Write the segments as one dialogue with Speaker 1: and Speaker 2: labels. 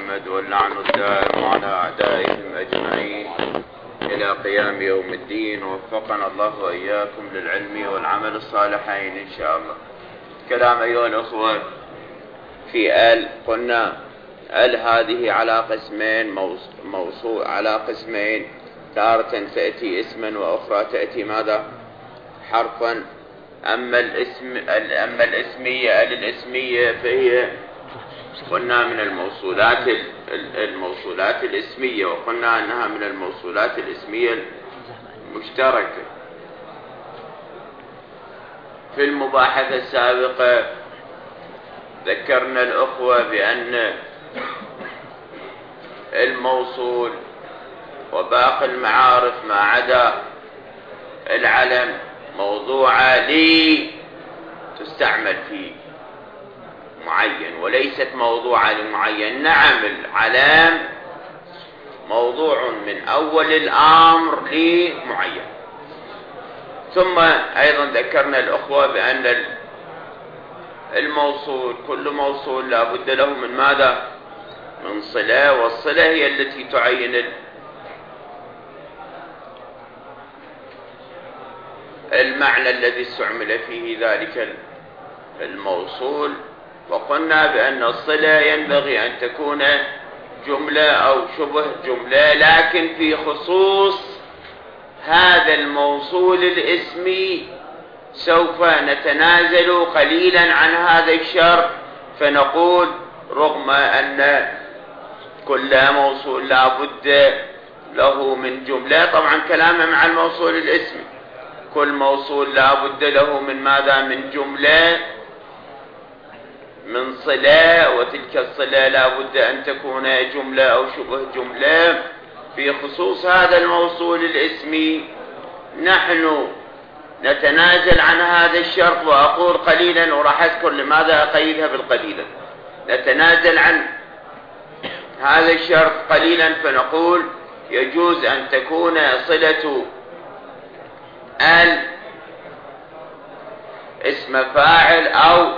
Speaker 1: محمد واللعن الدائم على أعدائهم أجمعين إلى قيام يوم الدين. وفقنا الله وإياكم للعلم والعمل الصالحين إن شاء الله. كلام أيها الأخوة في قلنا هذه على قسمين، موصول على قسمين، تارة تأتي اسما وأخرى تأتي ماذا؟ حرفا. أما الاسمية فهي قلنا من الموصولات الاسمية، وقلنا أنها من الموصولات الاسمية المشتركة. في المباحثة السابقة ذكرنا الأخوة بأن الموصول وباقي المعارف ما عدا العلم موضوعة تستعمل في معين وليست موضوعة لمعين. نعم، العلم موضوع من أول الأمر لمعين. ثم أيضا ذكرنا الأخوة بأن الموصول كل موصول لا بد له من ماذا؟ من صلة، والصلة هي التي تعين المعنى الذي استعمل فيه ذلك الموصول. وقلنا بأن الصلة ينبغي أن تكون جملة أو شبه جملة، لكن في خصوص هذا الموصول الاسمي سوف نتنازل قليلا عن هذا الشرط، فنقول رغم أن كل موصول لا بد له من جملة، طبعا كلامنا مع الموصول الاسمي، كل موصول لا بد له من ماذا؟ من جملة، من صلة، وتلك الصلة لا بد أن تكون جملة أو شبه جملة. في خصوص هذا الموصول الاسمي نحن نتنازل عن هذا الشرط، وأقول قليلا وراح أذكر لماذا أقيدها بالقليلا. نتنازل عن هذا الشرط قليلا، فنقول يجوز أن تكون صلة اسم فاعل أو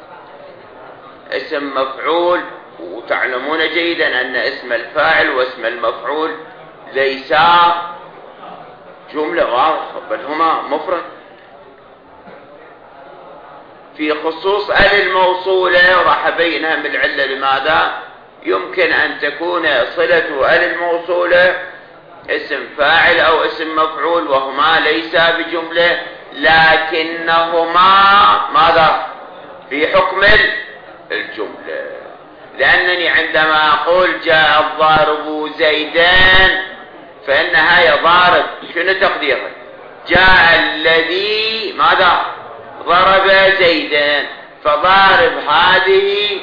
Speaker 1: اسم مفعول. وتعلمون جيدا أن اسم الفاعل واسم المفعول ليسا جملة واضحة، بل هما مفرد. في خصوص الموصولة راح أبينها من العلة لماذا يمكن أن تكون صلة الموصولة اسم فاعل أو اسم مفعول، وهما ليسا بجملة، لكنهما ماذا؟ في حكم الجملة. لأنني عندما أقول جاء الضارب زيدان فإنها هي ضارب، شنو تقديرها؟ جاء الذي ماذا؟ ضرب زيدان. فضارب هذه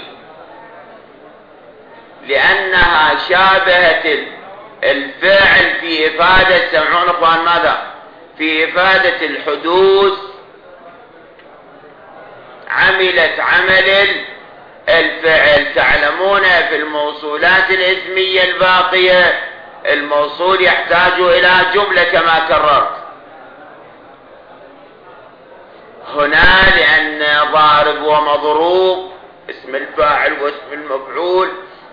Speaker 1: لأنها شابهت الفعل في إفادة، سمعون أخوان ماذا؟ في إفادة الحدوث، عملت عمل الفعل. تعلمون في الموصولات الاسمية الباقية الموصول يحتاج إلى جملة كما كررت. هنا لأن ضارب ومضروب اسم الفاعل واسم المفعول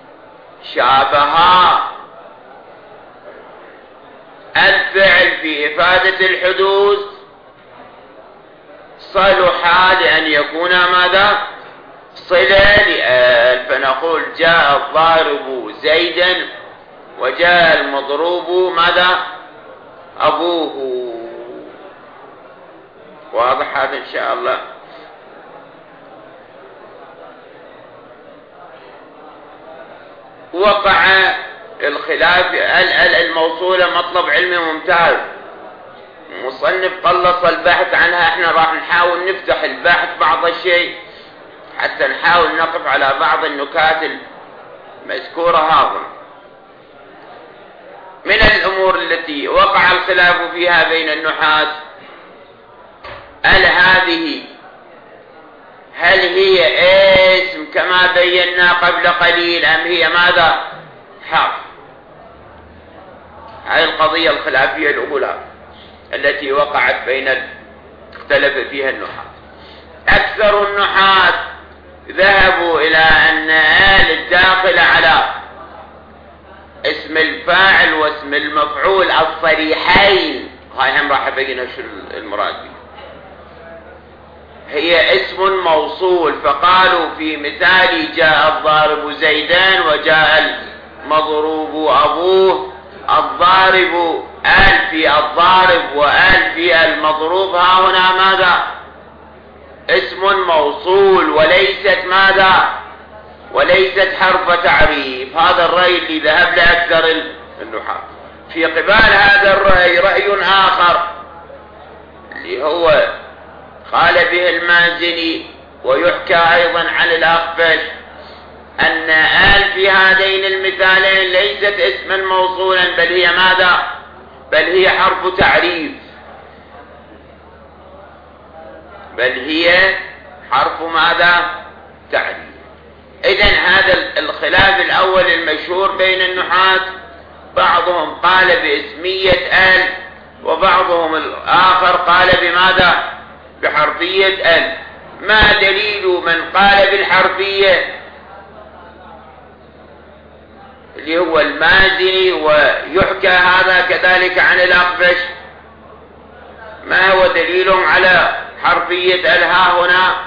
Speaker 1: شابها الفعل في إفادة الحدوث، صلح لأن يكون ماذا؟ صلة فنقول جاء الضارب زيدا وجاء المضروب ماذا؟ أبوه. واضح هذا إن شاء الله؟ وقع الخلاف. الموصولة مطلب علمي ممتاز، مصنف قلص البحث عنها. احنا راح نحاول نفتح البحث بعض الشيء حتى نحاول نقف على بعض النكات المذكورة. هذا من الأمور التي وقع الخلاف فيها بين النحاة. هل هي اسم كما بينا قبل قليل أم هي ماذا؟ حرف. هذه القضية الخلافية الأولى التي وقعت اختلف فيها النحاة. أكثر النحاة ذهبوا إلى أن الداخل على اسم الفاعل واسم المفعول الصريحين، هاي هم راح ابينها شو المراد بها. هي اسم موصول، فقالوا في مثال جاء الضارب زيدان وجاء المضروب أبوه، الضارب آل في الضارب وآل في المضروب، ها هنا ماذا؟ اسم موصول وليست ماذا؟ وليست حرف تعريف. هذا الرأي اللي ذهب له أكثر النحاة. في قبال هذا الرأي رأي آخر اللي هو قال به المازني ويحكى أيضا عن الأخفش، أن آل في هذين المثالين ليست اسما موصولا، بل هي ماذا؟ بل هي حرف تعريف، بل هي حرف ماذا؟ تعريف. إذن هذا الخلاف الأول المشهور بين النحاة، بعضهم قال باسمية آل وبعضهم الآخر قال بماذا؟ بحرفية آل. ما دليل من قال بالحرفية اللي هو المازني ويحكى هذا كذلك عن الأخفش؟ ما هو دليلهم على حرفية آل ها هنا؟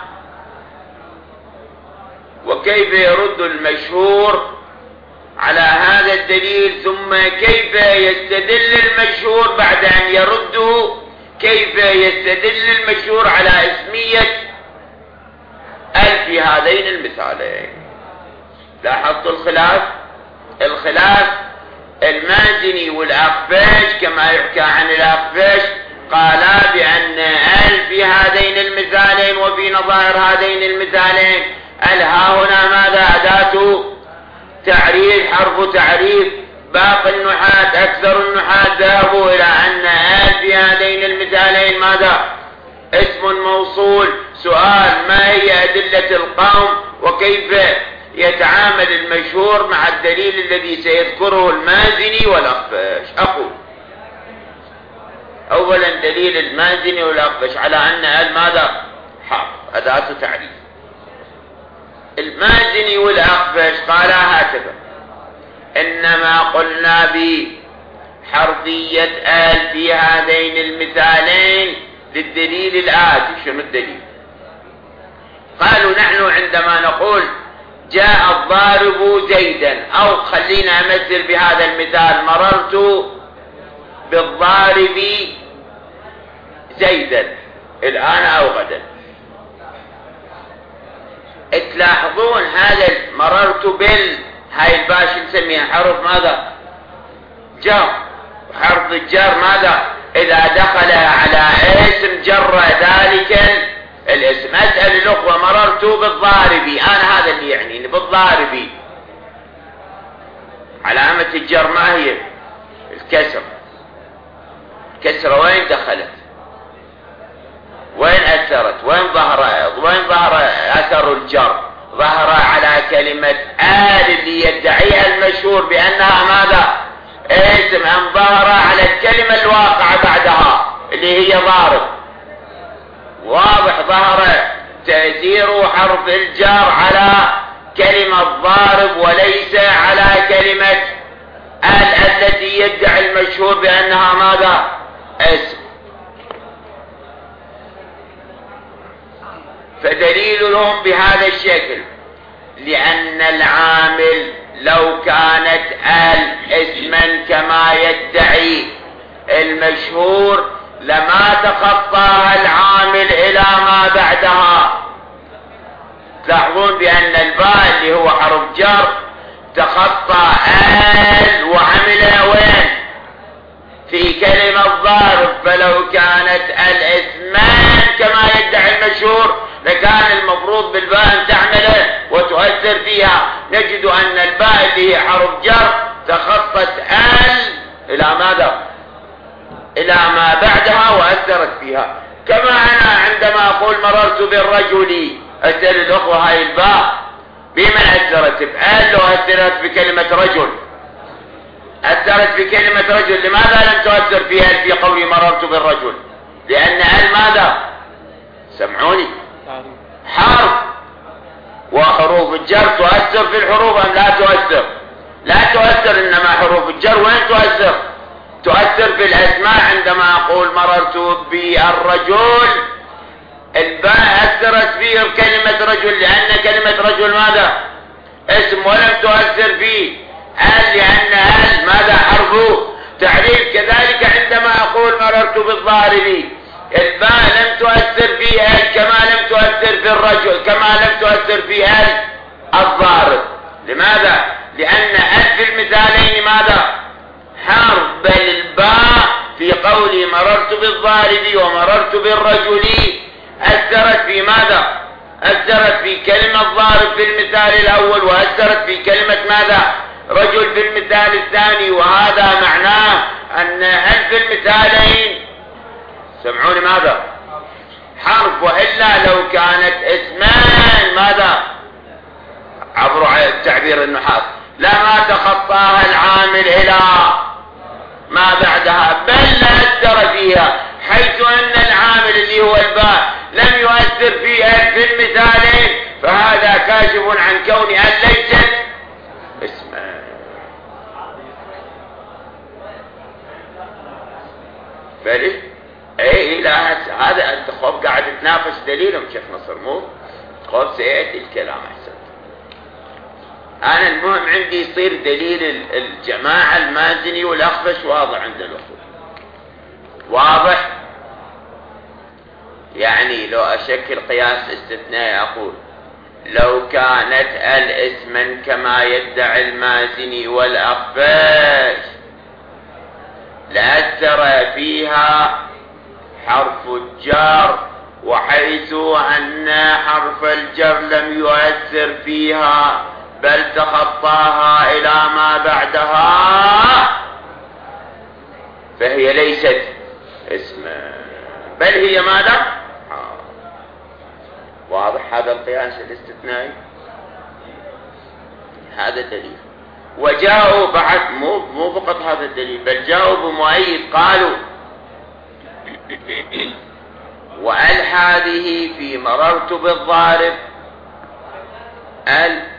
Speaker 1: وكيف يرد المشهور على هذا الدليل؟ ثم كيف يستدل المشهور بعد أن يرده؟ كيف يستدل المشهور على اسمية آل في هذين المثالين؟ لاحظتوا الخلاف؟ الخلاف المازني والأخفش كما يحكى عن الأخفش قالا بأن آل في هذين المثالين وفي نظائر هذين المثالين آل ها هنا ماذا؟ أداة تعريف، حرف تعريف. باقي النحاة أكثر النحاة ذهبوا إلى أن آل في هذين المثالين ماذا؟ اسم موصول. سؤال: ما هي أدلة القوم وكيف يتعامل المشهور مع الدليل الذي سيذكره المازني والأخفش؟ أقول أولا دليل المازني والأخفش على أن آل ماذا؟ حرف أداة تعريف. المازني والأخفش قالا هكذا: إنما قلنا بحرفية آل في هذين المثالين للدليل الآتي. شنو الدليل؟ قالوا: نحن عندما نقول جاء الضارب زيدا، أو خلينا أمثل بهذا المثال: مررت بالضارب زيدا الآن أو غدا، تلاحظون هذا مررت هاي الباش نسميها حرف ماذا؟ جر. وحرف الجر ماذا؟ إذا دخل على اسم جر ذلك الاسم. أسأل الأخوة: مررت بالضاربي، أنا هذا اللي يعني بالضاربي، علامة الجر ما هي؟ الكسر. الكسرة وين دخلت؟ وين أثرت؟ وين ظهر أثر الجر؟ ظهر على كلمة آل اللي يدعيها المشهور بأنها ماذا؟ اسم. أم ظهر على الكلمة الواقعة بعدها اللي هي ضارب؟ واضح ظهر تأثير حرف الجر على كلمة ضارب وليس على كلمة آل التي يدعي المشهور بأنها ماذا؟ اسم. فدليلهم بهذا الشكل: لأن العامل لو كانت آل اسما كما يدعي المشهور لما تخطاها العامل إلى ما بعدها. تلاحظون بأن الباء اللي هو حرف جر تخطى آل وعملها وين؟ في كلمة ضارب. فلو كانت الاسمان كما يدعي المشهور لكان المفروض بالباء أن تعمله وتؤثر فيها. نجد أن الباء اللي هي حرف جر تخطت آل إلى ماذا؟ إلى ما بعدها وأثرت فيها. كما أنا عندما أقول مررت بالرجل، أسأل الأخوة: هاي الباء بمن أثرت؟ بآل لو أثرت بكلمة رجل؟ أثرت بكلمة رجل. لماذا لم تؤثر فيها في قولي مررت بالرجل؟ لأن آل ماذا؟ سمعوني، حرف، وحروف الجر تؤثر في الحروف أم لا تؤثر؟ لا تؤثر، إنما حروف الجر وين تؤثر؟ تؤثر في الأسماء. عندما أقول مررت بالرجل، الباء أثرت فيه كلمة رجل، لأن كلمة رجل ماذا؟ اسم، ولم تؤثر فيه هل، لأن هل ماذا؟ حرف تعريف. كذلك عندما أقول مررت بالضارب، الباء لم تؤثر فيه هل كما لم تؤثر في الرجل، كما لم تؤثر في هل الضارب. لماذا؟ لأن هل في المثالين ماذا؟ حرف. بل الباء في قولي مررت بالضارب ومررت بالرجل أثرت في ماذا؟ أثرت في كلمة ضارب في المثال الأول، وأثرت في كلمة ماذا؟ رجل في المثال الثاني. وهذا معناه أن هل في المثالين سمعوني ماذا؟ حرف. وإلا لو كانت اسمان ماذا؟ عبر تعبير النحاة لما تخطاها العامل إلى ما بعدها، بل أثر فيها، حيث أن العامل اللي هو الباء لم يؤثر فيها في المثالين، فهذا كاشف عن كون أن ليست اسما. بل ايه لا هذا انت خوف قاعد تنافس دليلهم شيخ نصر، مو خوف سيأتي الكلام احسن. انا المهم عندي يصير دليل الجماعة المازني والاخفش واضح عند الاخوة، واضح. يعني لو اشكل قياس استثنائي اقول لو كانت الاسما كما يدعي المازني والاخفش لأثر فيها حرف الجر، وحيث أن حرف الجر لم يؤثر فيها بل تخطاها إلى ما بعدها، فهي ليست اسما بل هي ماذا؟ واضح هذا القياس الاستثنائي، هذا الدليل. وجاءوا بعد مو فقط هذا الدليل، بل جاءوا بمؤيد، قالوا وأل هذه في مررت بالضارب ال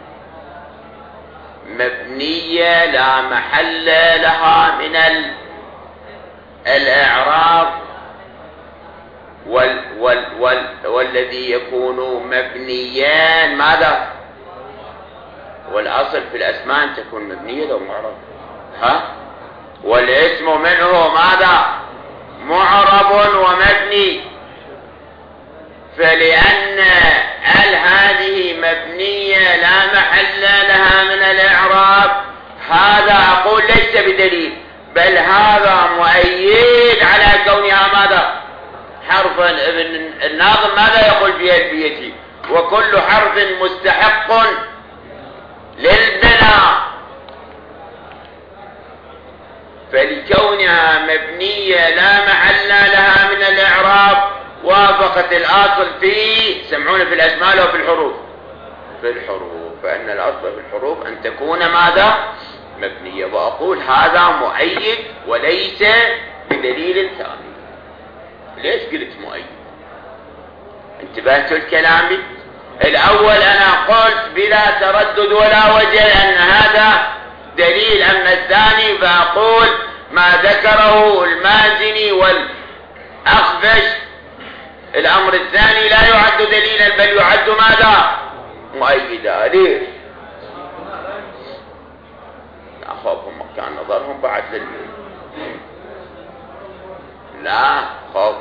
Speaker 1: مبنية لا محل لها من الإعراب، والذي يكون مبنيان ماذا؟ والأصل في الأسماء أن تكون مبنية لو معرب، والاسم منه ماذا؟ معرب ومبني. فلأن هذه مبنية لا محل لها من الإعراب، هذا أقول ليس بدليل، بل هذا مؤيد على كونها ماذا؟ حرفا. الناظم ماذا يقول في ألفيته؟ وكل حرف مستحق للبناء، فلكونها مبنية لا محل لها من الإعراب وافقت الأصل في سمعون في الأسماء وفي الحروف، في الحروف، فإن الأصل في الحروف أن تكون ماذا؟ مبنية. وأقول هذا مؤيد وليس بدليل ثاني. ليش قلت مؤيد؟ انتبهتوا الكلام الأول؟ أنا قلت بلا تردد ولا وجه أن هذا دليل. أما الثاني فأقول ما ذكره المازني والأخفش الأمر الثاني لا يعد دليلا بل يعد ماذا؟ مؤيدا. ليش؟ أخافهم كان نظرهم بعد دليل. لا خوف،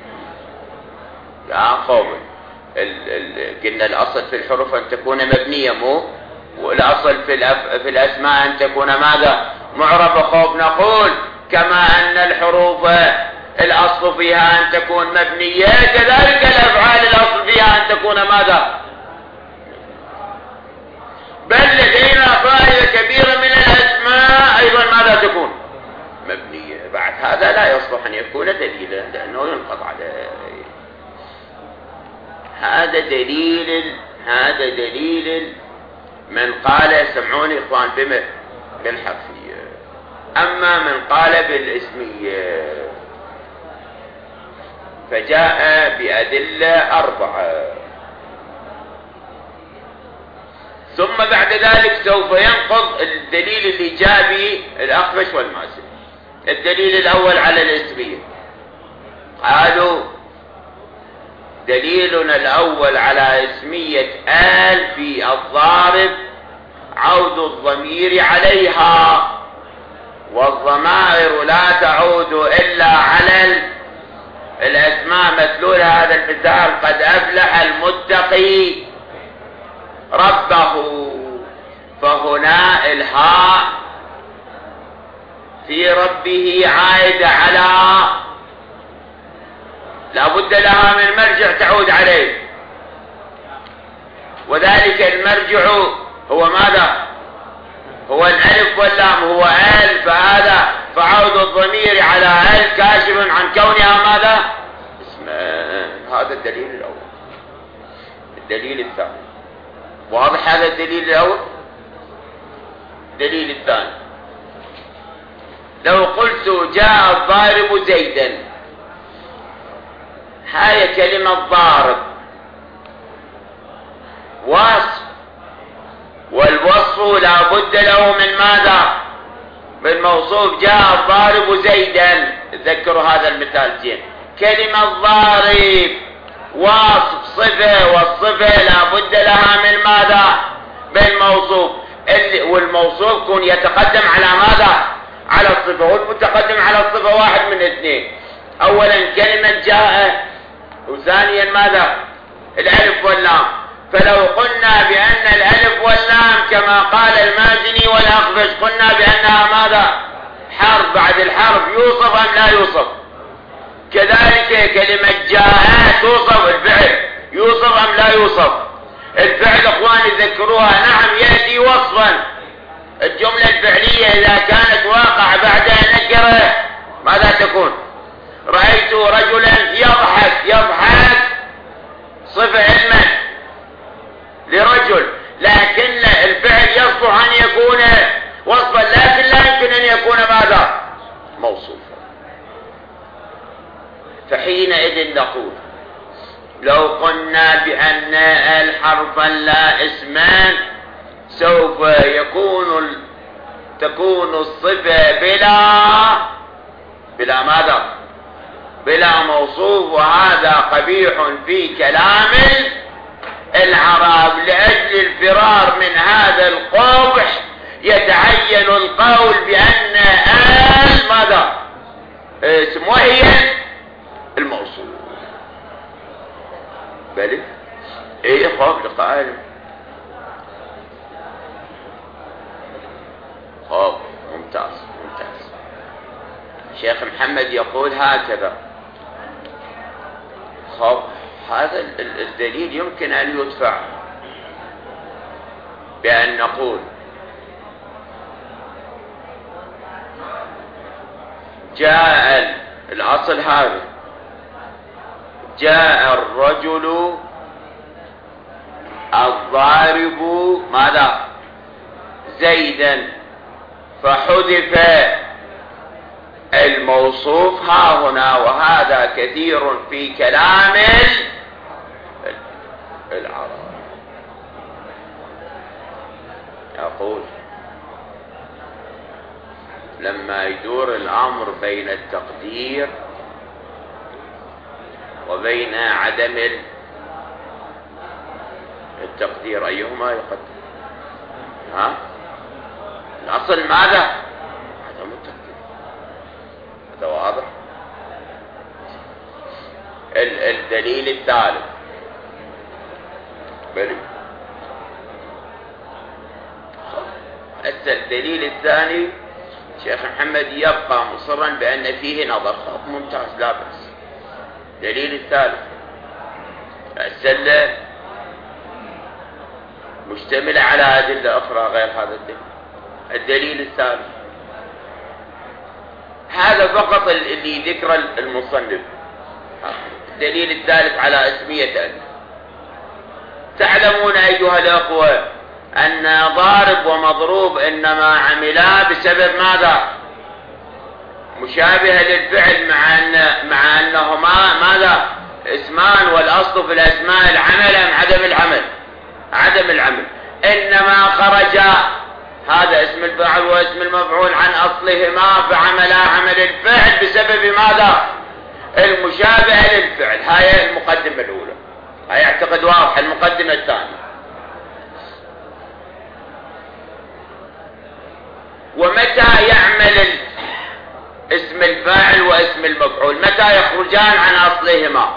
Speaker 1: لا خوف. قلنا الأصل في الحروف أن تكون مبنية، مو والأصل في الأسماء أن تكون ماذا؟ معربة. خوف نقول كما أن الحروف الأصل فيها أن تكون مبنية، كذلك الأفعال الأصل فيها أن تكون ماذا؟ بل لدينا طائفة كبيرة من الأسماء أيضا ماذا تكون؟ مبنية. بعد هذا لا يصلح أن يكون دليلا لأنه ينقض عليه. هذا دليل من قال سمعوني إخوان بالحرفية. أما من قال بالاسمية فجاء بأدلة 4. ثم ثم بعد ذلك سوف ينقض الدليل اللي جاء به الأخفش والمازني. الدليل الأول على الاسمية، قالوا دليلنا الأول على اسمية آل في الضارب عود الضمير عليها، والضمائر لا تعود إلا على الأسماء. مثلول هذا المثال: قد أفلح المتقي ربه. فهنا الهاء في ربه عائدة على، لا بد لها من مرجع تعود عليه، وذلك المرجع هو ماذا؟ هو الألف واللام، هو آل. فهذا فعود الضمير على آل كاشف عن كونها ماذا؟ اسمان. هذا الدليل الأول. الدليل الثاني، واضح هذا الدليل الأول؟ الدليل الثاني، لو قلت جاء الضارب زيدا، هاي كلمة ضارب وصف، والوصف لا بد له من ماذا؟ من موصوف. جاء الضارب زيدا، تذكروا هذا المثال زين. كلمة ضارب وصف صفة، والصفة لا بد لها من ماذا؟ من موصوف. والموصوف يكون يتقدم على ماذا؟ على الصفة. والمتقدم على الصفة واحد من اثنين: أولا كلمة جاء، وثانيا ماذا؟ الألف واللام. فلو قلنا بأن الألف واللام كما قال المازني والأخفش قلنا بأنها ماذا؟ حرف بعد الحرف، يوصف أم لا يوصف؟ كذلك كلمة جاء توصف، الفعل يوصف أم لا يوصف؟ الفعل اخواني ذكروها، نعم يأتي وصفا. الجملة الفعلية إذا كانت واقع بعدها نكرة ماذا تكون؟ رأيت رجلا يضحك، يضحك صفة علما لرجل، لكن الفعل يصلح أن يكون وصفا، لكن لا يمكن أن يكون ماذا؟ موصوفا. فحينئذ نقول لو قلنا بأن الحرفا لا اسمان سوف تكون الصفة بلا ماذا؟ بلا موصوف، وهذا قبيح في كلام العرب. لأجل الفرار من هذا القبح يتعين القول بأن آل ماذا؟ اسم، وهي الموصوف. بل ايه خوف لقائل خوف. ممتاز ممتاز. شيخ محمد يقول هكذا: خوف هذا الدليل يمكن أن يدفع بأن نقول جاء الأصل هذا: جاء الرجل الضارب ماذا؟ زيدا، فحذف الموصوف ها هنا، وهذا كثير في كلام العرب. يقول لما يدور الأمر بين التقدير وبين عدم التقدير، أيهما يقدر؟ الأصل ماذا؟ عدم التقدير. هذا واضح. الدليل الثالث، الدليل الثاني شيخ محمد يبقى مصرا بأن فيه نظر. ممتاز، لا بأس. الدليل الثالث: السلة مشتملة على أدلة أخرى غير هذا الدليل. الدليل الثالث هذا فقط اللي ذكر المصنف. الدليل الثالث على اسمية ألف. تعلمون أيها الأخوة أن ضارب ومضروب إنما عملا بسبب ماذا؟ مشابهة للفعل، مع أنهما اسمان، والأصل في الأسماء العمل أم عدم العمل؟ عدم العمل. إنما خرج هذا اسم الفاعل واسم المفعول عن أصلهما فعملا عمل الفعل بسبب ماذا؟ المشابهة للفعل. هاي المقدمة الأولى، هاي اعتقد واضح. المقدمة الثانية، ومتى يعمل اسم الفاعل واسم المفعول؟ متى يخرجان عن أصلهما؟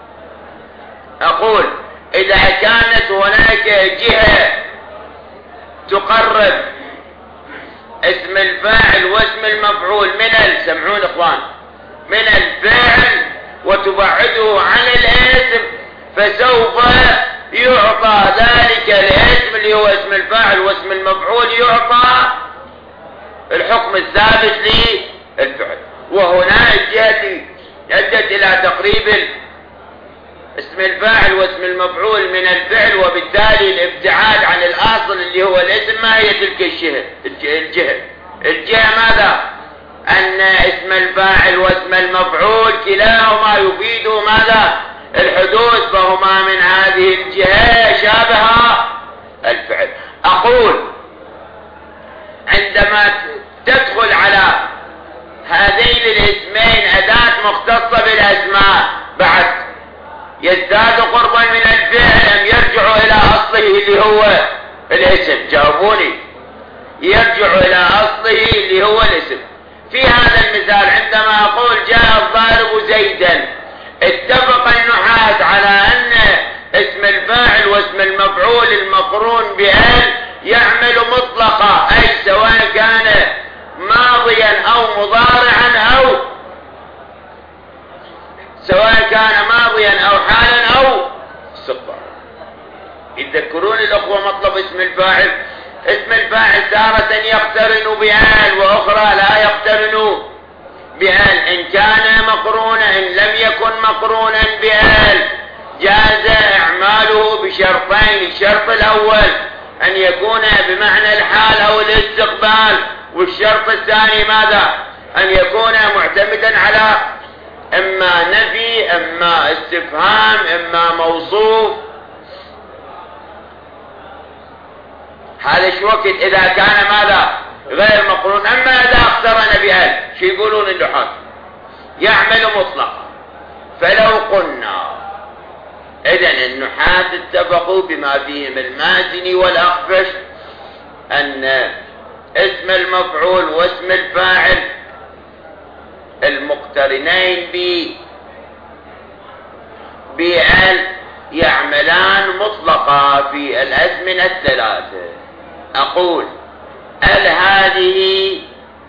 Speaker 1: أقول إذا كانت هناك جهة تقرب اسم الفاعل واسم المفعول سمعون إخوان، من الفعل وتبعده عن الاسم، فسوف يعطى ذلك الاسم اللي هو اسم الفاعل واسم المفعول، يعطى الحكم الثابت للفعل. وهنا الجهة أدت إلى تقريب اسم الفاعل واسم المفعول من الفعل، وبالتالي الابتعاد عن الأصل اللي هو الاسم. ما هي تلك الجهة ماذا؟ أن اسم الفاعل واسم المفعول كلاهما يفيد ماذا؟ الحدوث، فهما من هذه الجهة شابه الفعل. أقول عندما تدخل على هذين الاسمين أداة مختصة بالأسماء بعد يزداد قربا من الفعل أم يرجع إلى أصله اللي هو الاسم؟ جاوبوني. يرجع إلى أصله اللي هو الاسم. في هذا المثال عندما أقول جاء الضارب زيدا، اتفق النحاة على أن اسم الفاعل واسم المفعول المقرون بأل يعمل مطلقا، أي سواء كان ماضيا أو مضارعا، أو سواء كان ماضيا أو حالا أو استقبالا. يذكرون الأخوة مطلب اسم الفاعل. اسم الفاعل تارة يقترن بآل وأخرى لا يقترن بآل. إن كان مقرونا، إن لم يكن مقرونا بآل جاز إعماله بشرطين. الشرط الأول أن يكون بمعنى الحال أو الاستقبال، والشرط الثاني ماذا؟ أن يكون معتمدا على إما نفي، إما استفهام، إما موصوف. هذا شو وقت إذا كان ماذا؟ غير مقرون. أما إذا اقترن بآل شو يقولون اللحاة؟ يعمل مطلقا. فلو قلنا إذن النحاة اتفقوا بما فيهم المازني والأخفش أن اسم المفعول واسم الفاعل المقترنين بآل يعملان مطلقا في الأزمنة الثلاثة. أقول هل هذه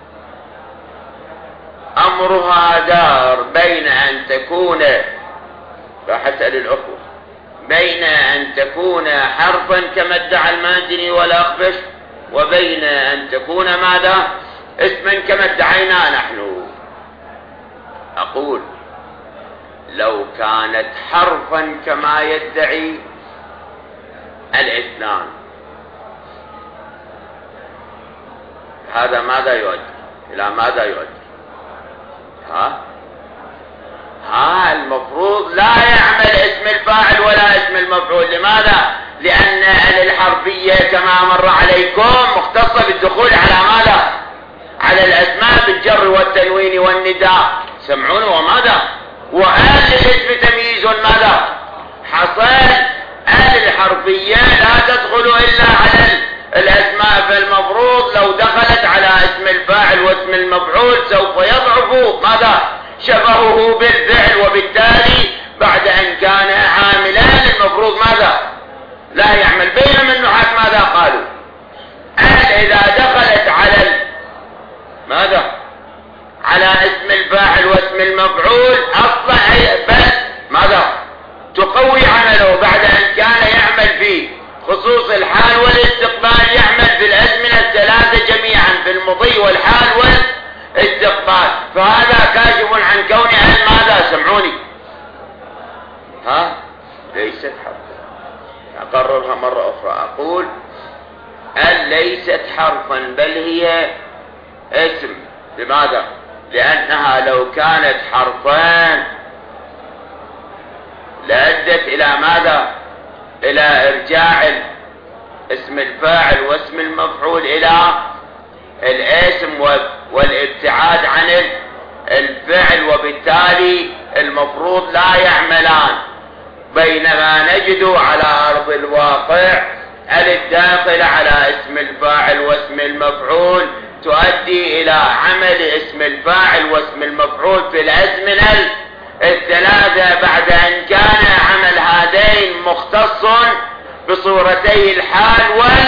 Speaker 1: أمرها دار بين أن تكون، راح أسأل الأخوة، بين أن تكون حرفا كما ادعى المازني والأخفش، وبين أن تكون ماذا؟ اسما كما ادعينا نحن. أقول لو كانت حرفا كما يدعي الاثنان، هذا ماذا يؤدي؟ إلى ماذا يؤدي؟ المفروض لا يعمل اسم الفاعل ولا اسم المفعول. لماذا؟ لأن الحرفية كما مر عليكم مختصة بالدخول على ماذا؟ على الأسماء بالجر والتنوين والنداء. سمعون وماذا؟ وآل للاسم تمييز ماذا؟ حصل. آل الحرفية لا تدخل إلا على الأسماء، فالمفروض لو دخلت على اسم الفاعل واسم المفعول سوف يضعف ماذا؟ شبهه بالفعل، وبالتالي بعد أن كان عاملان المفروض ماذا؟ لا يعمل. بينما النحاة ماذا قالوا؟ إذا دخلت على ماذا؟ على اسم الفاعل واسم المفعول أصلا بس ماذا؟ تقوي عمله بعد أن كان يعمل في خصوص الحال والاستقبال، يعمل في الأزمنة الثلاثة جميعا، في المضي والحال والاستقبال. فهذا كاشف عن كون ماذا؟ سمعوني. ليست حرفا. أقررها مرة أخرى. أقول ليست حرفا بل هي اسم. لماذا؟ لأنها لو كانت حرفان لأدت إلى ماذا؟ إلى إرجاع اسم الفاعل واسم المفعول إلى الاسم والابتعاد عن الفعل، وبالتالي المفروض لا يعملان. بينما نجد على أرض الواقع الداخل على اسم الفاعل واسم المفعول تؤدي إلى عمل اسم الفاعل واسم المفعول في الأزمنة الثلاثة، بعد أن كان عمل هذين مختص بصورتي الحال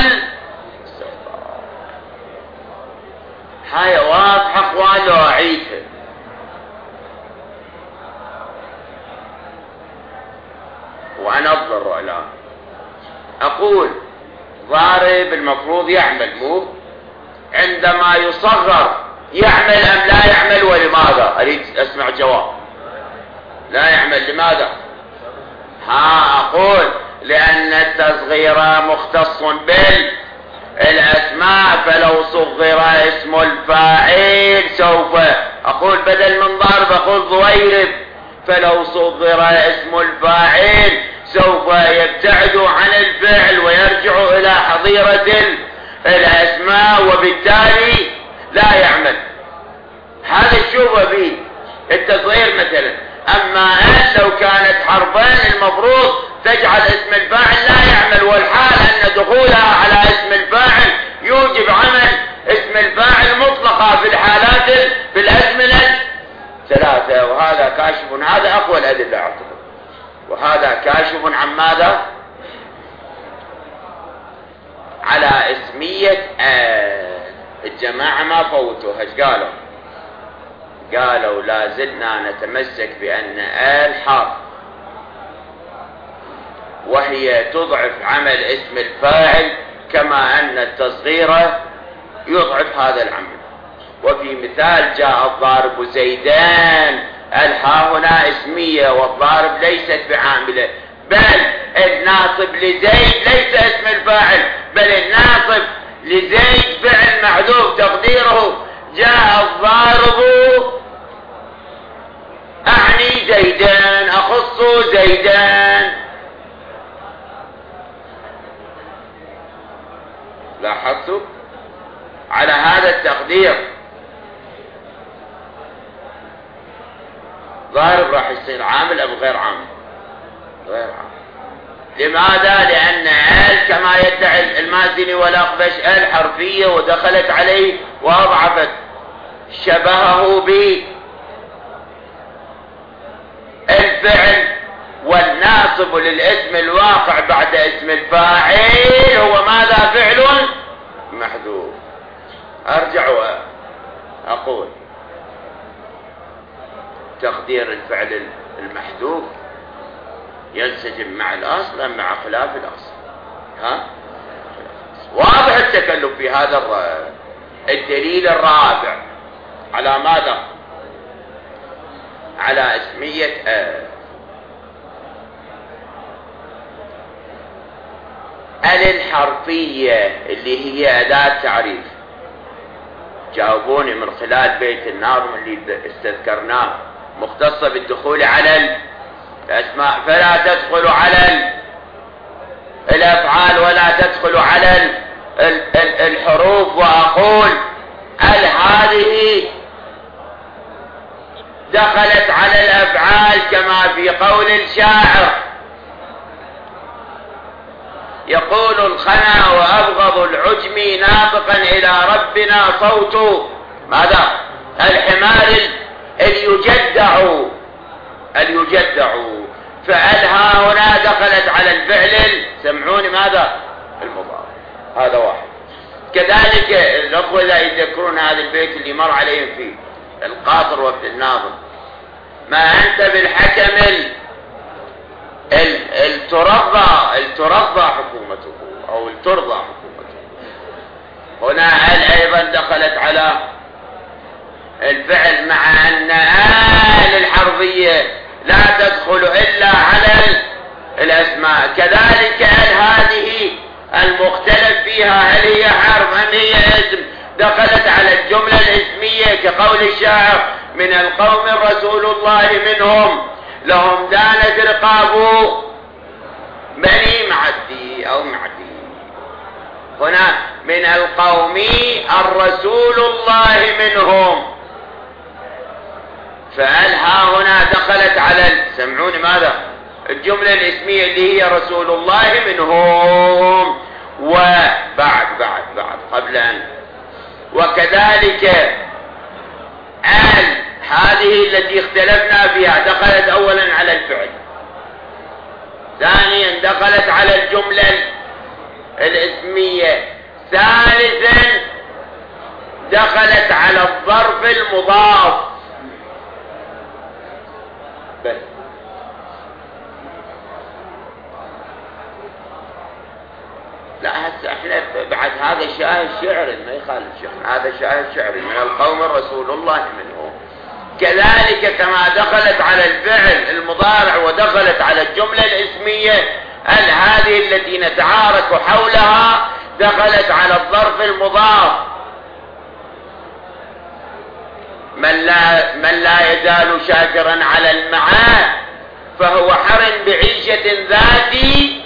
Speaker 1: هاي واضحة اخوان، لو أعيدها. وأنظر الآن أقول ضارب المفروض يعمل، مو عندما يصغر يعمل أم لا يعمل، ولماذا؟ أريد أسمع جواب. لا يعمل، لماذا؟ أقول لأن التصغير مختص بالأسماء، فلو صغر اسم الفاعل سوف أقول بدل من ضارب أقول ضويرب، فلو صغر اسم الفاعل سوف يبتعد عن الفعل ويرجع إلى حظيرة الأسماء، وبالتالي لا يعمل. هذا الشبه به التصغير مثلا. أما لو كانت حرفين المفروض تجعل اسم الفاعل لا يعمل، والحال أن دخولها على اسم الفاعل يوجب عمل اسم الفاعل مطلقا في الحالات في الأزمنة ثلاثة. وهذا كاشف، هذا أقوى الأدلة أعتقد، وهذا كاشف عن ماذا؟ على اسمية الجماعة ما فوتوها. ايش قالوا لا زلنا نتمسك بأن حرف، وهي تضعف عمل اسم الفاعل كما أن التصغير يضعف هذا العمل. وفي مثال جاء الضارب زيدان، الها هنا اسمية والضارب ليست بعاملة، بل الناصب لزيد ليس اسم الفاعل، بل الناصب لزيد فعل محذوف تقديره جاء الضارب أعني زيدان، أخص زيدان. لاحظتوا على هذا التقدير ضارب راح يصير عامل أو غير عامل؟ غير عامل. لماذا؟ لأن كما يدعي المازني والأخفش حرفية ودخلت عليه وأضعفت شبهه بالفعل، والناصب للاسم الواقع بعد اسم الفاعل هو ماذا؟ فعل محذوف. أرجع وأقول تقدير الفعل المحذوف ينسجم مع الأصل أم مع خلاف الأصل؟ واضح التكلف في هذا الدليل الرابع على ماذا؟ على اسمية الحرفية اللي هي أداة تعريف. جاوبوني من خلال بيت الناظم اللي استذكرناه، مختصة بالدخول على الأسماء، فلا تدخل على الأفعال ولا تدخل على الحروف. وأقول هذه دخلت على الأفعال كما في قول الشاعر يقول الخنا وأبغض العجم ناطقا إلى ربنا صوت ماذا؟ الحمار اليجدع. فألها هنا دخلت على الفعل، سمعوني ماذا؟ المضارع. هذا واحد. كذلك الأخوة لا يذكرون هذا البيت اللي مر عليهم فيه القاطر وابن الناظم: ما أنت بالحكم الترضى حكومته أو الترضى حكومته. هنا أيضا دخلت على الفعل، مع أن الحرفية لا تدخل إلا على الأسماء. كذلك هذه المختلف فيها هل هي حرف أم هي اسم، دخلت على الجملة الاسمية كقول الشاعر: من القوم رسول الله منهم لهم دانت رقاب بني معدي أو معدي. هنا من القوم الرسول الله منهم، فألها هنا دخلت على سمعوني ماذا؟ الجملة الاسمية اللي هي رسول الله منهم. وبعد قبل أن وكذلك هذه التي اختلفنا فيها دخلت أولا على الفعل، ثانيا دخلت على الجملة الاسمية، ثالثا دخلت على الظرف المضاف. بس لا هسه احنا بعد هذا شاهد شعري ما يخالف شيخنا، هذا شاهد شعري من القوم رسول الله منهم. كذلك كما دخلت على الفعل المضارع ودخلت على الجملة الاسمية، هذه التي نتعارك حولها دخلت على الظرف المضاف. من لا يزال شاكرا على المعاد فهو حر بعيشة ذات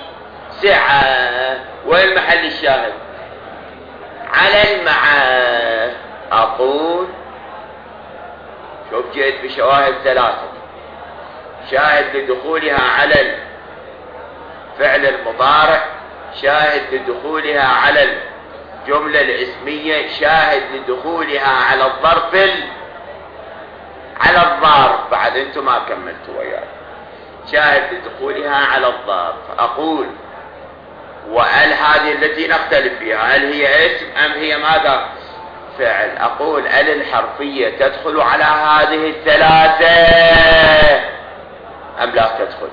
Speaker 1: سعة. وين محل الشاهد؟ على المعاد. أقول شوف جئت بشواهد ثلاثة: شاهد لدخولها على الفعل المضارع، شاهد لدخولها على الجملة الاسمية، شاهد لدخولها على الظرف على الظرف. بعد انتم ما كملتوا وياي. شاهد لدخولها على الظرف. أقول وأل هذه التي نختلف فيها، هل هي اسم أم هي ماذا؟ فعل. أقول أل الحرفية تدخل على هذه الثلاثة أم لا تدخل؟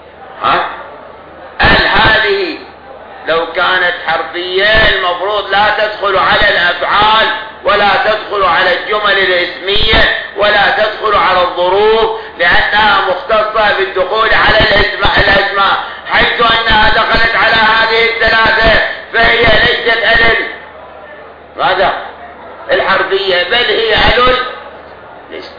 Speaker 1: أل هذه لو كانت حرفية المفروض لا تدخل على الأفعال ولا تدخل على الجمل الاسمية ولا تدخل على الظروف، لأنها مختصة بالدخول على الأسماء، حيث أنها دخلت على هذه الثلاثة فهي ليست أل ماذا؟ الحرفية، بل هي أل الاسم.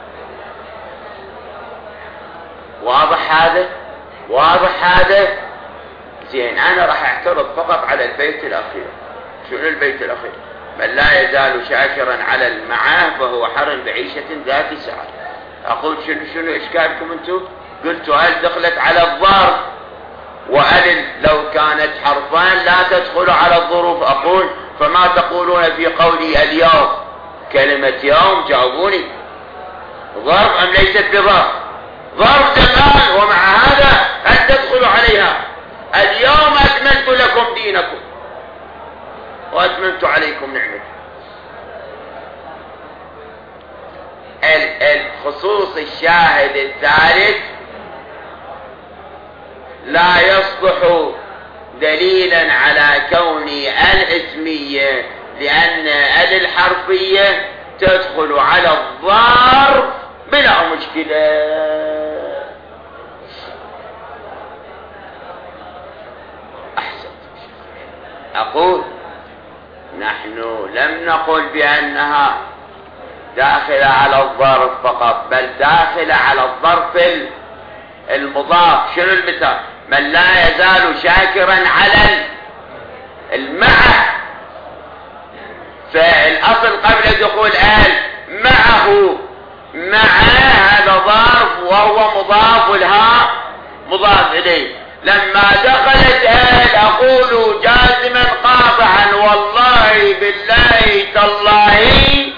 Speaker 1: واضح هذا؟ زين، أنا راح أعترض فقط على البيت الأخير. شنو البيت الأخير؟ من لا يزال شاكرا على المعاه فهو حر بعيشة ذات سعة. أقول شنو إشكالكم أنتم؟ قلتوا هل دخلت على الظرف، وأل لو كانت حرفان لا تدخل على الظروف. أقول فما تقولون في قولي اليوم؟ كلمة يوم جاوبوني، ظرف أم ليست بظرف؟ ظرف زمان، ومع هذا هل تدخل عليها؟ اليوم أكملت لكم دينكم وأتممت عليكم نعمتي. الخصوص الشاهد الثالث لا يصلح دليلا على كون الاسمية، لأن الحرفية تدخل على الظرف بلا مشكلة. أقول نحن لم نقل بأنها داخلة على الظرف فقط، بل داخلة على الظرف المضاف. شنو المثال؟ من لا يزال شاكرا على المعه، فالأصل قبل دخول معه هذا ظرف وهو مضاف لها مضاف إليه. لما دخلت أقول جازما قاطعا والله بالله تالله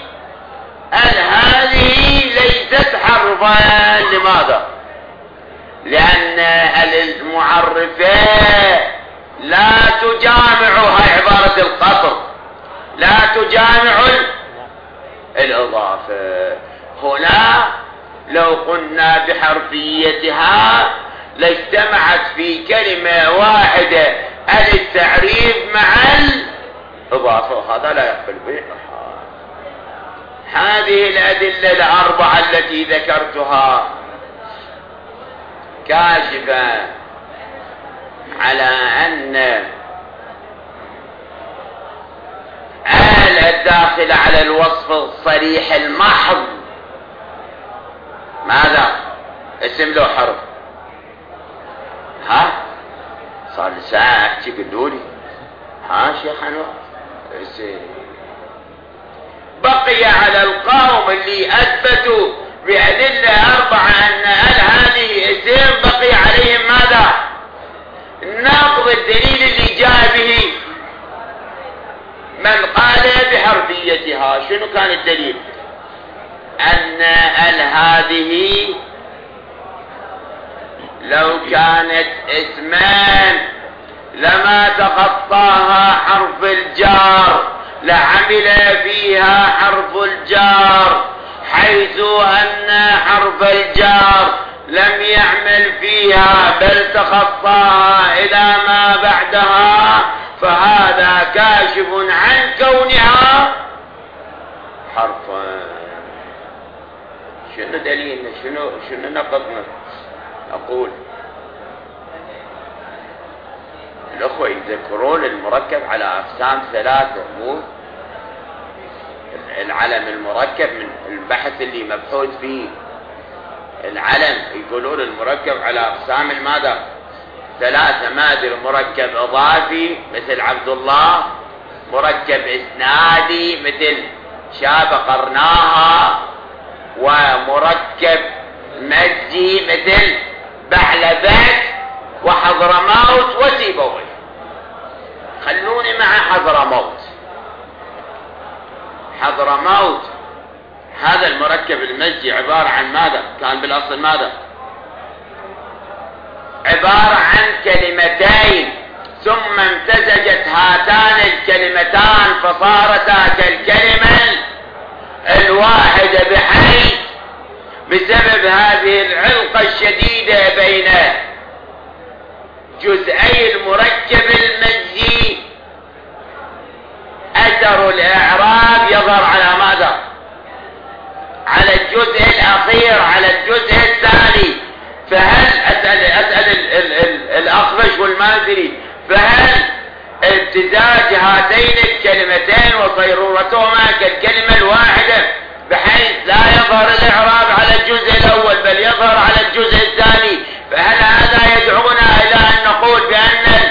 Speaker 1: هذه ليست حرفا. لماذا؟ لأن المعرفة لا تجامع، هاي عبارة القطر، لا تجامع الإضافة. هنا لو قلنا بحرفيتها لاجتمعت في كلمة واحدة التعريف مع الإضافة، وهذا لا يقبل به. هذه الأدلة الأربعة التي ذكرتها كاشفة على أن الداخل على الوصف الصريح المحض ماذا؟ اسم له حرف. صار لي ساعة احكي قدولي. ها شيخ أنور بقي على القوم اللي أثبتوا بأدلة 4 أن هذه اسم، بقي عليهم ماذا؟ ناقض الدليل اللي جاء به من قال بحرفيتها. شنو كان الدليل؟ أن هذه لو كانت اسمان لما تخطاها حرف الجار، لعمل فيها حرف الجار، حيث أن حرف الجار لم يعمل فيها بل تخطاها إلى ما بعدها، فهذا كاشف عن كونها حرفا. شنو دليلنا؟ شنو نقضنا؟ أقول الأخوة يذكرون المركب على أقسام 3. مو العلم المركب من البحث اللي مبحوث فيه، العلم يقولون المركب على أقسام الماذا؟ 3. ما أدري، مركب إضافي مثل عبد الله، مركب إسنادي مثل شاب قرناها، ومركب مزي مثل بعلبك وحضرموت وسيبوي. خلوني مع حضرموت. حضرموت هذا المركب المزي عبارة عن ماذا؟ كان بالأصل ماذا؟ عبارة عن كلمتين ثم امتزجت هاتان الكلمتان فصارتا كالكلمة الواحدة، بحيث بسبب هذه العلقة الشديدة بين جزئي المركب المزي أثر الإعراب يظهر على ماذا؟ على الجزء الأخير، على الجزء الثاني. فهل أسأل الأخفش والمازري، فهل امتزاج هاتين الكلمتين وصيرورتهما كالكلمة الواحدة بحيث لا يظهر الإعراب على الجزء الأول بل يظهر على الجزء الثاني، فهل هذا يدعونا إلى أن نقول بأن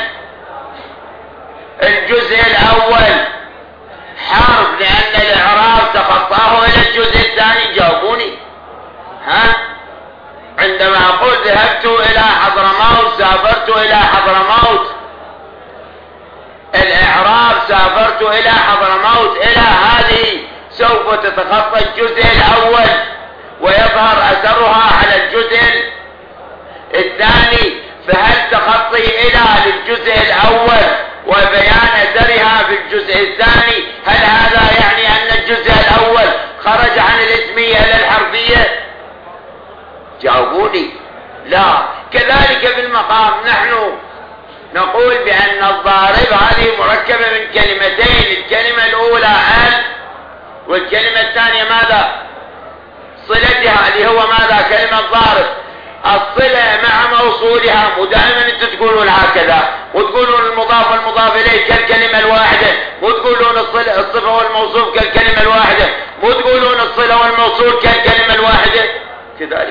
Speaker 1: الجزء الأول حرف لأن الإعراب تخطاه إلى الجزء الثاني؟ جاوبوني. ها؟ عندما أقول ذهبت إلى حضرموت، سافرت إلى حضرموت، الإعراب سافرت إلى حضرموت إلى هذه سوف تتخطى الجزء الأول ويظهر أثرها على الجزء الثاني، فهل تخطي إلى للجزء الأول وبيان أثرها في الجزء الثاني، هل هذا يعني أن الجزء الأول خرج عن الاسمية إلى الحرفية؟ جاوبوني. لا. كذلك بالمقام نحن نقول بأن الضارب هذه مركبة من كلمتين، الكلمة الأولى أن، والكلمة الثانية ماذا؟ صلتها اللي هو ماذا؟ كلمة ضارب. الصلة مع موصولها، ودائما انتم تقولون هكذا، وتقولون المضاف والمضاف اليه كالكلمة الواحدة، وتقولون الصفة والموصوف كالكلمة الواحدة، وتقولون الصلة والموصول كالكلمة الواحدة. كذلك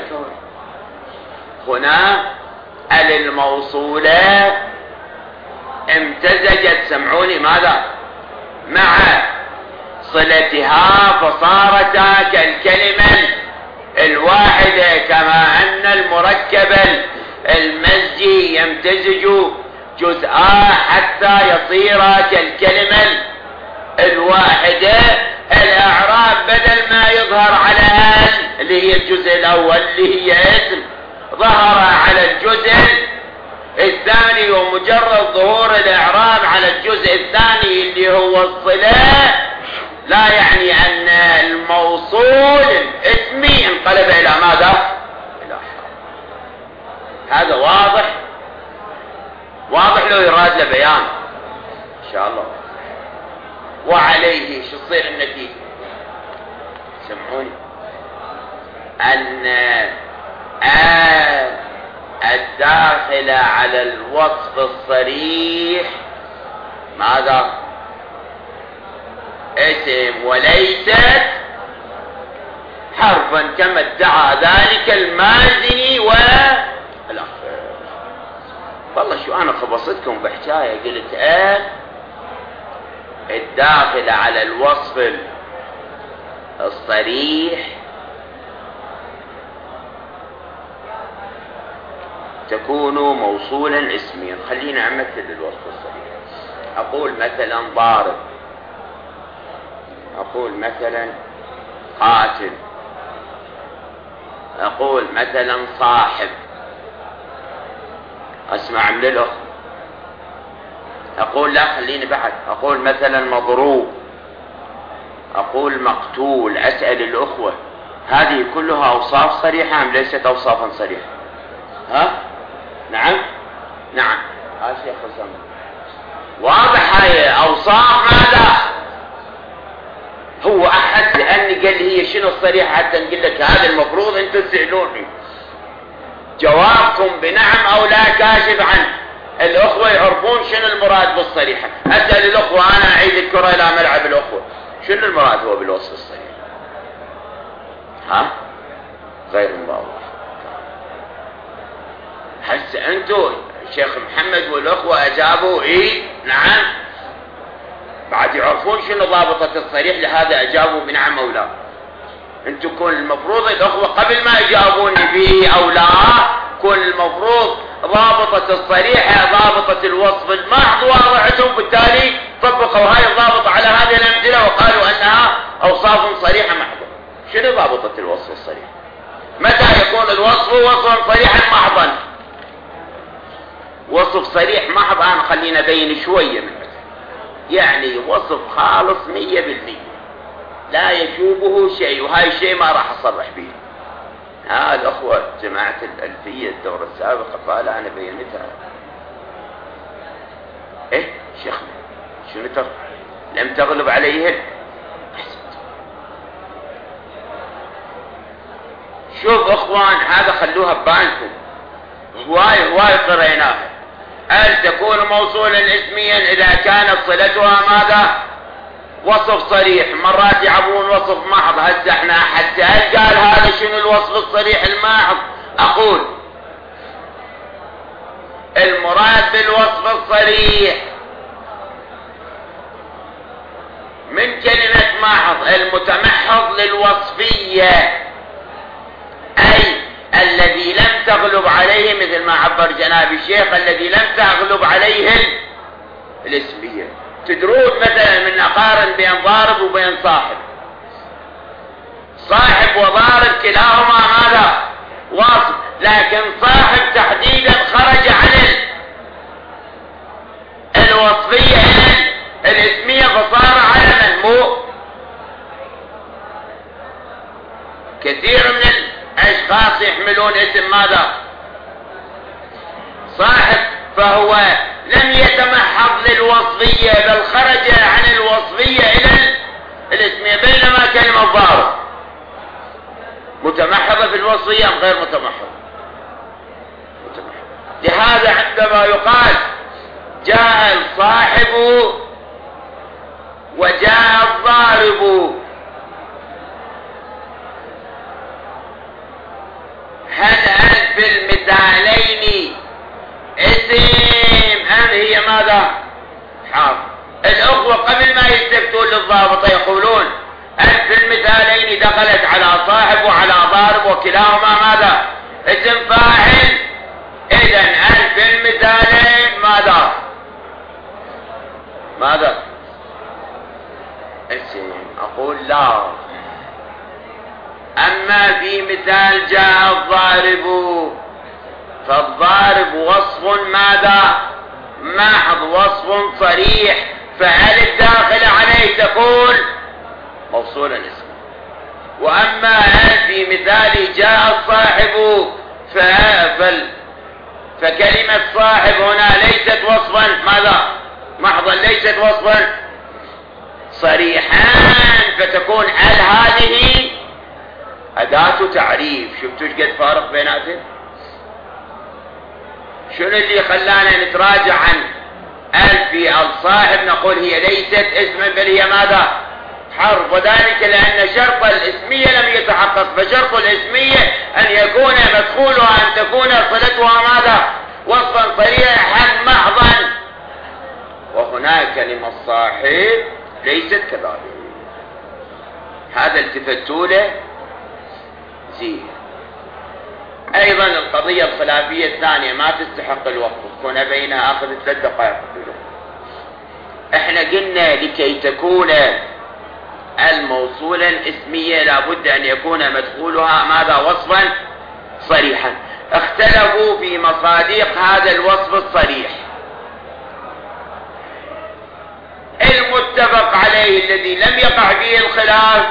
Speaker 1: هنا الموصولة امتزجت، سمعوني ماذا؟ مع صلتها فصارتا كالكلمة الواحدة، كما أن المركب المزجي يمتزج جزءا حتى يصير كالكلمة الواحدة. الأعراب بدل ما يظهر على اللي هي الجزء الأول اللي هي اسم، ظهر على الجزء الثاني، ومجرد ظهور الإعراب على الجزء الثاني اللي هو الصلة لا يعني أن الموصول الاسمي انقلب إلى ماذا؟ إلى حرف. هذا واضح؟ واضح لو يراد له بيان إن شاء الله. وعليه شو تصير النتيجة؟ سمعوني، أن الداخل على الوصف الصريح ماذا؟ اسم وليست حرفا، كما ادعى ذلك المازني والأخفش. والله شو أنا خبصتكم بحكاية، قلت الداخلة على الوصف الصريح تكون موصولا اسميا. خلينا أمثل الوصف الصريح. أقول مثلا ضارب، أقول مثلا قاتل، أقول مثلا صاحب. أسمع من الأخ. أقول لا خليني بعد، أقول مثلا مضروب، أقول مقتول. أسأل الأخوة هذه كلها أوصاف صريحة أم ليست أوصافا صريحة؟ ها؟ نعم؟ نعم. شيخ حسام واضح هاي أوصاف ماذا؟ هو أحد لأني قال لي هي شنو الصريحة حتى نقول لك هذا المفروض أنتم تسألوني. جوابكم بنعم أو لا كاشف عنه. الأخوة يعرفون شنو المراد بالصريحة. أسأل الأخوة، أنا أعيد الكرة إلى ملعب الأخوة، شنو المراد هو بالوصف الصريح؟ ها؟ غير واضح. هسه أنتوا الشيخ محمد والأخوة أجابوا إيه نعم، بعد يعرفون شنو ضابطة الصريح، لهذا أجابوا بنعم أو لا. أنتوا كون المفروض الأخوة قبل ما يجاوبوني به أو لا، كون المفروض ضابطة الصريحة ضابطة الوصف المحض واضحتهم، بالتالي طبقوا هاي الضابطة على هذه الأمثلة وقالوا أنها أوصاف صريحة محضة. شنو ضابطة الوصف الصريح؟ متى يكون الوصف وصفا صريحا محضا؟ وصف صريح محض أنا خلينا أبين شوية من مثل، يعني وصف خالص 100% لا يشوبه شيء، وهاي الشيء ما راح أصرح به. الأخوة جماعة الألفية الدورة السابقة قال أنا بينتها. إيه شيخنا شنو لم تغلب عليهن. شوف أخوان هذا خلوها ببالكم، هواي قريناها. هل تكون موصولا اسميا إذا كانت صلتها ماذا؟ وصف صريح. مرات يعبون وصف محض. هسه احنا حتى هل قال هذا شنو الوصف الصريح المحض؟ أقول المراد بالوصف الصريح من كلمة محض المتمحض للوصفية، أي الذي لم تغلب عليه، مثل ما عبر جناب الشيخ، الذي لم تغلب عليه الاسمية. تدرون مثلا من نقارن بين ضارب وبين صاحب. صاحب وضارب كلاهما ماذا؟ وصف، لكن صاحب تحديدا خرج عن الوصفية إلى الاسمية فصار علما. مو كثير من الأشخاص يحملون اسم ماذا؟ صاحب، فهو لم يتمحض للوصفية بل خرج عن الوصفية إلى الاسمية، بينما كلمة ضارب متمحضة في الوصفية أم غير متمحضة؟ لهذا عندما يقال جاء الصاحب وجاء الضارب، هل في المثالين اسم أم هي ماذا؟ حرف. الأخوة قبل ما يلتفتون للضابطة يقولون هل في المثالين دخلت على صاحب وعلى ضارب وكلاهما ماذا؟ اسم فاعل. إذن هل في المثالين ماذا؟ ماذا؟ اسم. أقول لا. أما في مثال جاء الضارب فالضارب وصف ماذا؟ محض، وصف صريح، فهل الداخل عليه تكون موصولا اسما. وأما في مثال جاء الصاحب فكلمة صاحب هنا ليست وصفا ماذا؟ محضا، ليست وصفا صريحا، فتكون هل هذه أداة تعريف. شفتوا ايش قد فارق بيناتهم؟ شنو اللي خلانا نتراجع عن في الصاحب نقول هي ليست اسما بل هي ماذا؟ حرف. وذلك لأن شرط الاسمية لم يتحقق، فشرط الاسمية أن يكون مدخولها أن تكون صلتها ماذا؟ وصفا صريحا محضا. وهناك كلمة صاحب ليست كذلك. هذا التفتوا له زين. أيضا القضية الخلافية الثانية ما تستحق الوقت، كنا بينها أخذ 3 دقائق. احنا قلنا لكي تكون الموصولا اسمية لابد أن يكون مدخولها ماذا؟ وصفا صريحا. اختلفوا في مصادق هذا الوصف الصريح. المتفق عليه الذي لم يقع فيه الخلاف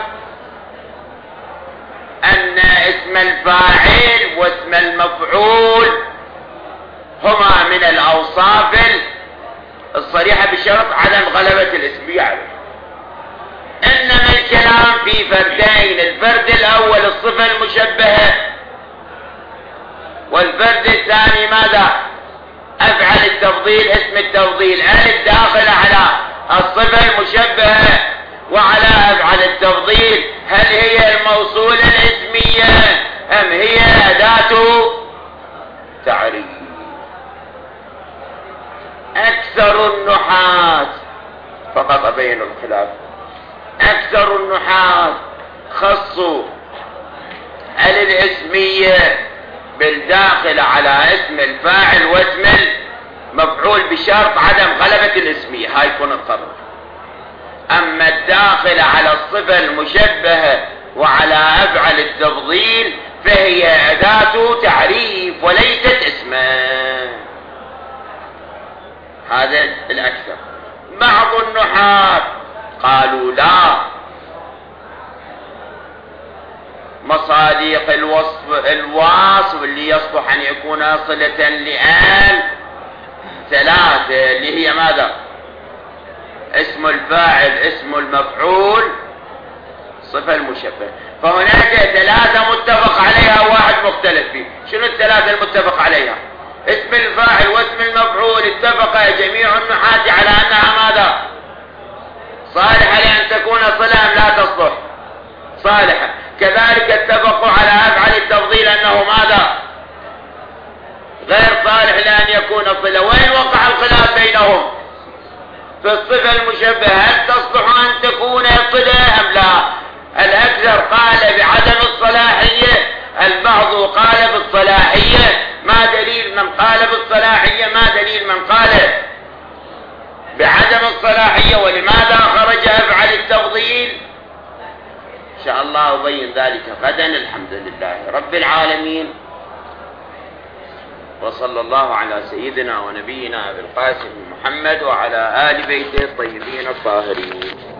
Speaker 1: أن اسم الفاعل واسم المفعول هما من الأوصاف الصريحة بشرط عدم غلبة الاسمية عليه. إنما الكلام في فردين، الفرد الأول الصفة المشبهة، والفرد الثاني ماذا؟ أفعل التفضيل، اسم التفضيل، الداخل على الصفة المشبهة وعلى أفعل التفضيل، هل هي الموصولة الاسمية أم هي أداة تعريف؟ أكثر النحاة فقط أبين الخلاف، أكثر النحاة خصوا الاسمية بالداخل على اسم الفاعل واسم المفعول بشرط عدم غلبة الاسمية، هاي يكون القرر. أما الداخل على الصفة المشبهة وعلى أفعل التفضيل فهي أداة تعريف وليست اسما. هذا الأكثر. بعض النحاة قالوا لا، مصادق الوصف اللي يصلح أن يكون صلة لآل 3 اللي هي ماذا؟ اسم الفاعل، اسم المفعول، صفة المشبه. فهناك 3 متفق عليها وواحد مختلف فيه. شنو ال3 المتفق عليها؟ اسم الفاعل واسم المفعول اتفق جميع النحاة على أنها ماذا؟ صالحة لأن تكون صلة أم لا تصلح؟ صالحة. كذلك اتفقوا على أفعل التفضيل أنه ماذا؟ غير صالح لأن يكون صلة. وين وقع الخلاف بينهم؟ في الصفة المشبهة، هل تصلح أن تكون صلة أم لا؟ الأكثر قال بعدم الصلاحية، البعض قال بالصلاحية. ما دليل من قال بالصلاحية؟ ما دليل من قال بعدم الصلاحية؟ ولماذا خرج أفعل التفضيل؟ إن شاء الله أبين ذلك غدا. الحمد لله رب العالمين، وصلى الله على سيدنا ونبينا أبي القاسم محمد وعلى آل بيته الطيبين الطاهرين.